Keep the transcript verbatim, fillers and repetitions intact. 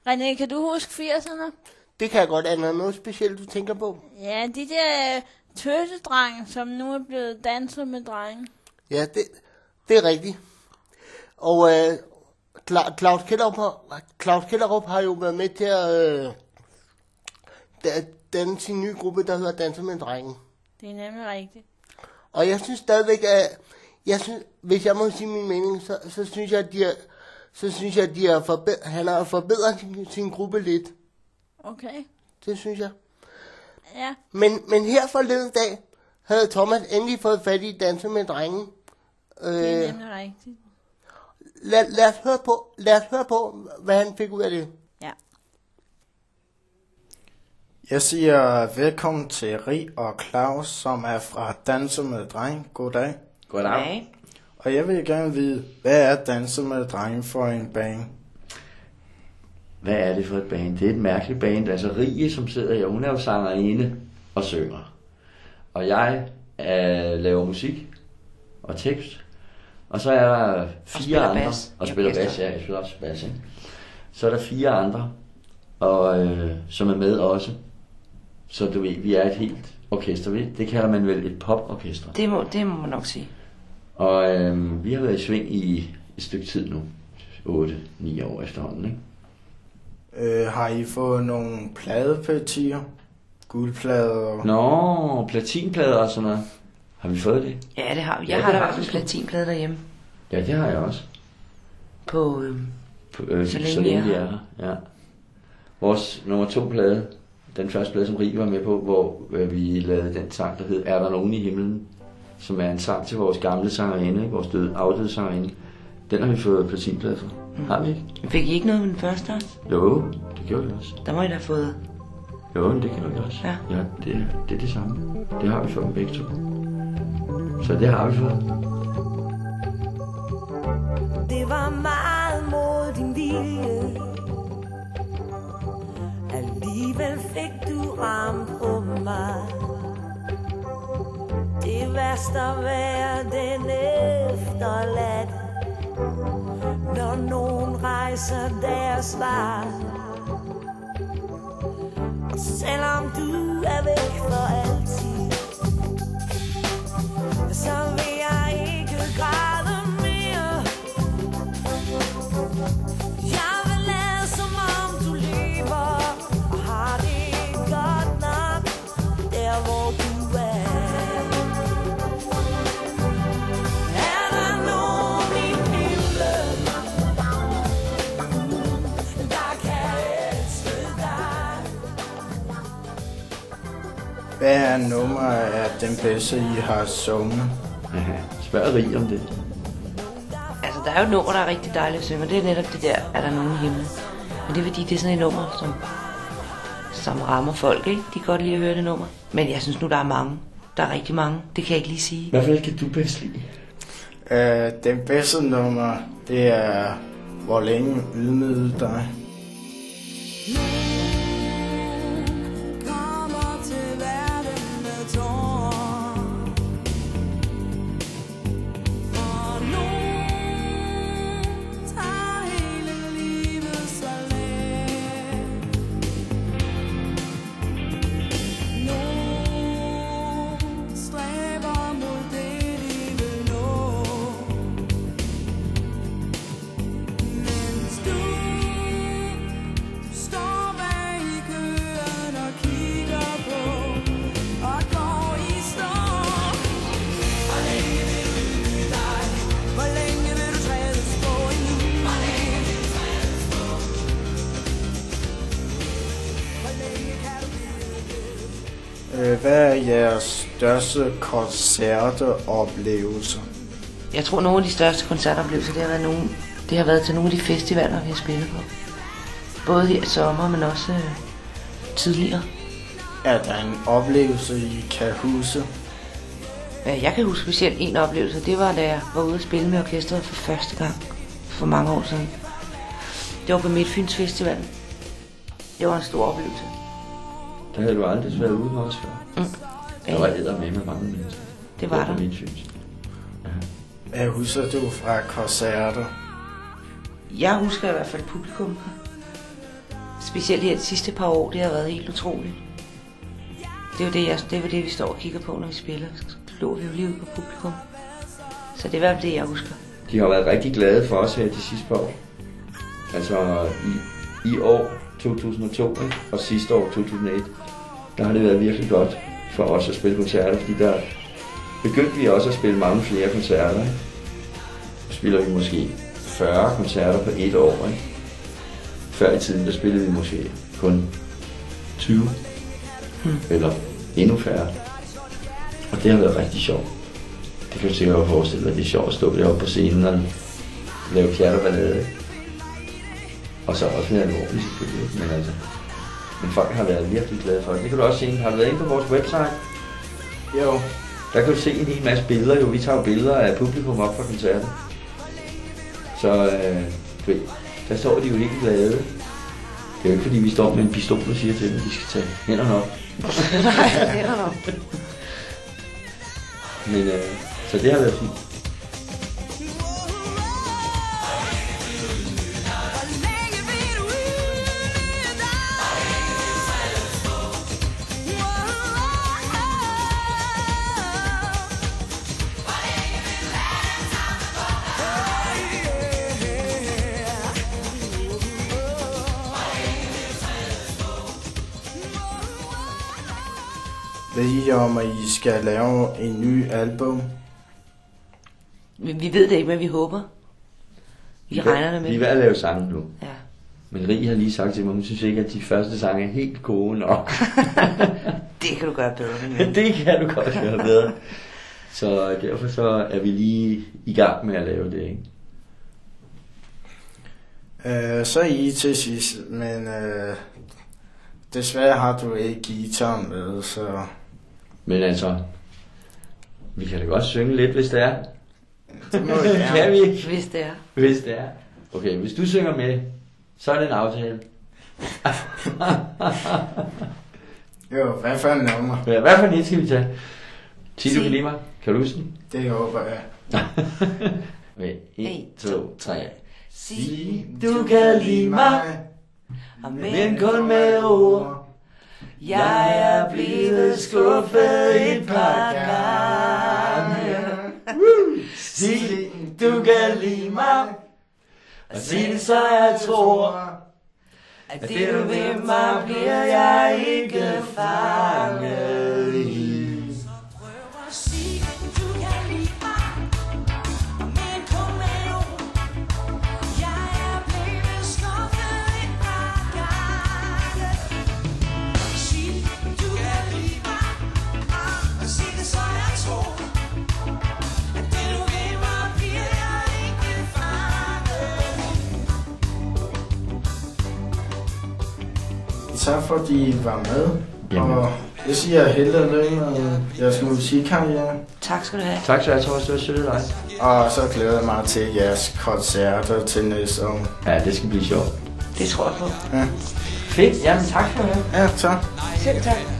René, kan du huske firserne? Det kan jeg godt. Er der noget specielt, du tænker på? Ja, de der tøsedrenge, som nu er blevet danser med drenge. Ja, det, det er rigtigt. Og øh, Cla- Claus Kellerup har, Claus Kellerup har jo været med til at øh, da- danne sin nye gruppe, der hedder Danser med Drengen. Det er nemlig rigtigt. Og jeg synes stadigvæk, at jeg synes, hvis jeg må sige min mening, så, så synes jeg, at de er, så synes jeg, at de er forbed- han har forbedret sin, sin gruppe lidt. Okay. Det synes jeg. Ja. Men, men her forleden dag havde Thomas endelig fået fat i Danser med Drengen. Det er Øh, nemlig rigtigt. lad, lad, os høre på, lad os høre på, hvad han fik ud af det. Ja. Jeg siger velkommen til Rig og Claus, som er fra Danser med Dreng. Goddag. Goddag. Og jeg vil gerne vide, hvad er Danser med Dreng for en band? Hvad er det for et band? Det er et mærkeligt band. Altså Rie, som sidder her, hun er jo sangerinde og synger. Og jeg øh, laver musik og tekst. Og så er der fire og andre. bas. Og spiller bas, ja. Jeg spiller også bas, ikke? Så er der fire andre, og, øh, som er med også. Så du ved, vi er et helt orkester. Ved? Det kalder man vel et poporkester. Det må, det må man nok sige. Og øh, vi har været i sving i et stykke tid nu. otte ni år efterhånden, ikke? Øh, har I fået nogle pladepartier? Guldplader? Nå, platinplader og sådan noget. Har vi fået det? Ja, det har vi. Jeg Ja, har det da i har hvert fald vi. platinplade derhjemme. Ja, det har jeg også. På, øh, På, øh, Så så længe længe, vi er vi er her. Ja. Vores nummer to plade, den første plade, som Rie var med på, hvor øh, vi lavede den sang, der hed Er der nogen i himlen? Som er en sang til vores gamle sangerinde, ikke? Vores døde, afdøde sangerinde. Den har vi fået platinplade for. Mm. Har vi ikke? fik I ikke noget med den første også? Jo, det gjorde vi også. Der må I da have fået. Jo, men det gjorde vi også. Ja. Ja, det, det er det samme. Det har vi fået begge to. Så det har vi fået. Det var meget mod din vilje. Alligevel fik du ram på mig. Det værste at være den efterladt, når nogen rejser deres vej. Og selvom du er væk for altid, så vil jeg ikke græde mere. Jeg vil lade som om du lever og har det godt nok der hvor du er. Er der nogen i himlen, der kan elske dig? Hvad er nummer af den bedste, I har sunget? Ja, spørg Rie om det. Altså, der er jo et nummer, der er rigtig dejligt at synge, og det er netop det der, er der nogen i himlen. Men det er fordi, det er sådan et nummer, som, som rammer folk, ikke? De kan godt lide at høre det nummer. Men jeg synes nu, der er mange. Der er rigtig mange. Det kan jeg ikke lige sige. Hvad fald kan du bedst lide? Øh, den bedste nummer, det er Hvor længe ydmygede dig? Kommer til verden med tårer, og nogen tager hele livet så let. Nogen stræber mod det, de vil nå, mens du står bag i køen og kigger på og går i stå. Hvor længe vil du ydmyge dig? Hvor længe vil du trædes på endnu? Hvor længe vil du trædes på? Hvor længe kan du blive ved? Øh, hvad er jeres største koncerteoplevelser? Jeg tror, nogle af de største koncertoplevelser, det har været, nogle, det har været til nogle af de festivaler, vi har spillet på. Både her i sommer, men også øh, tidligere. Er der en oplevelse, I kan huske? Øh, Jeg kan huske specielt en oplevelse. Det var, da jeg var ude at spille med orkestret for første gang. For mange år siden. Det var på Midtfyns Festival. Det var en stor oplevelse. Der havde du aldrig været ude med os før. Mm. Der var æder med med mange mennesker. Det var på der. Midtfyns. Ja. Hvad husker du fra koncerter? Jeg husker i hvert fald publikum. specielt her de sidste par år, det har været helt utroligt. Det er jo det, jeg, det, er jo det vi står og kigger på, når vi spiller. Så slår vi jo lige ud på publikum. Så det er i hvert fald det, jeg husker. De har været rigtig glade for os her de sidste par år. Altså i, i år to tusind og to, ikke? Og sidste år to tusind og et, der har det været virkelig godt for os at spille koncerter, fordi der begyndte vi også at spille mange flere koncerter. Ikke? Så spiller vi måske fyrre koncerter på et år. Ikke? Før i tiden, der spillede vi måske kun tyve, hmm. eller endnu færre. Og det har været rigtig sjovt. Det kan du sikkert forestille dig, det er sjovt at stå deroppe på scenen og lave pjatterballade. Og så også være alvorligt selvfølgelig, men altså... Men folk har været virkelig glade for det. Det kan du også se. Har du været inde på vores website? Jo. Der kan du se en hel masse billeder. Jo, vi tager billeder af publikum op fra koncerten. Så øh, der står de jo helt glade. Det er jo ikke fordi vi står med en pistol og siger til dem, at de skal tage hænderne op. Nej, hænderne op. Men øh, så det har været fint. Ved I om, at I skal lave en ny album? Vi, vi ved det ikke, men vi håber. Vi, vi regner det med. Vi er ved at lave sange nu. Ja. Men Rie har lige sagt til mig, hun synes ikke, at de første sange er helt gode nok. Det kan du gøre bedre. Det kan du godt gøre bedre. Så derfor så er vi lige i gang med at lave det, ikke? Øh, så er I til sidst, men øh, desværre har du ikke guitar med, så... Men altså, vi kan da godt synge lidt, hvis det er. Det må vi gerne. Kan vi ikke? Hvis det er. Hvis det er. Okay, hvis du synger med, så er det en aftale. Jo, hvad for en nummer? Ja, hvad for en skal vi tage? Sig, du kan lide mig. Kan du huske den? Det håber jeg. Okay, en, to, tre. Sig, Du kan lide mig, men kun med ord. Jeg er blevet skuffet et par gange. Sig, du kan lide mig, og sig det, så jeg tror, at det du ved mig, bliver jeg ikke fanget i. Tak fordi I var med. Jamen. Og jeg siger held og lykke med jeres musikkarriere. Tak skal du have. Tak skal jeg, Thomas. Det var sødt af dig. Og så glæder jeg mig til jeres koncerter til næste år. Ja, det skal blive sjovt. Det tror jeg på. Ja. Fedt. Jamen, tak skal du have. Ja, tak. Selv tak.